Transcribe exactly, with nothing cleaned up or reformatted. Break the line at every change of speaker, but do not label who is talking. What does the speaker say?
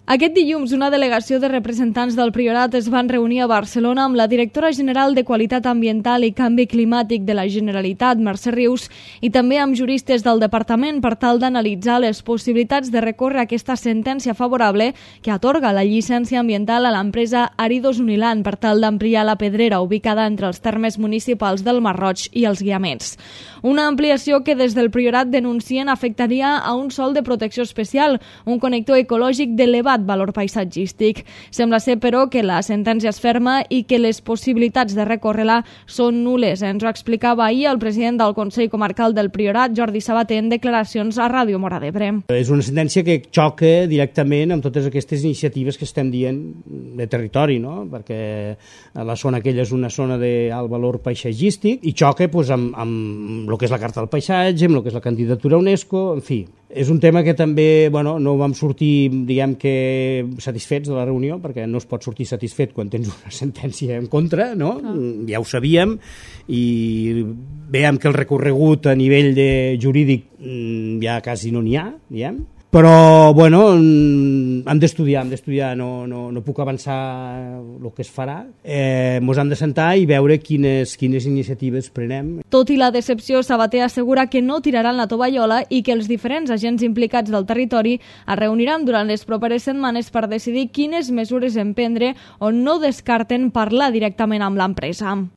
Aquest dilluns, una delegació de representants del Priorat es van reunir a Barcelona amb la directora general de Qualitat Ambiental i Canvi Climàtic de la Generalitat, Mercè Rius, i també amb juristes del departament per tal d'analitzar les possibilitats de recórrer aquesta sentència favorable que atorga la llicència ambiental a l'empresa Aridos Uniland per tal d'ampliar la pedrera ubicada entre els termes municipals del Masroig i els Guiamets. Una ampliació que des del Priorat denuncien afectaria a un sòl de protecció especial, un connector ecològic d'elevat valor paisatgístic. Sembla ser, però, que la sentència és ferma i que les possibilitats de recórrer-la són nules. Ens ho explicava ahir el president del Consell Comarcal del Priorat, Jordi Sabater, en declaracions a Ràdio Móra d'Ebre.
És una sentència que xoca directament amb totes aquestes iniciatives que estem dient de territori, no? Perquè la zona aquella és una zona d'alt valor paisatgístic i xoca doncs, amb, amb el que és la Carta del Paisatge, amb el que és la candidatura a UNESCO, en fi. És un tema que també bueno, no vam sortir, diguem que, satisfets de la reunió, perquè no es pot sortir satisfet quan tens una sentència en contra, no? Ah. Ja ho sabíem, i veiem que el recorregut a nivell de jurídic ja quasi no n'hi ha, diguem. Però, bueno, hem d'estudiar, hem d'estudiar, no, no, no puc avançar el que es farà. Eh, mos hem de sentar i veure quines, quines iniciatives prenem.
Tot i la decepció, Sabater assegura que no tiraran la tovallola i que els diferents agents implicats del territori es reuniran durant les properes setmanes per decidir quines mesures emprendre o no descarten parlar directament amb l'empresa.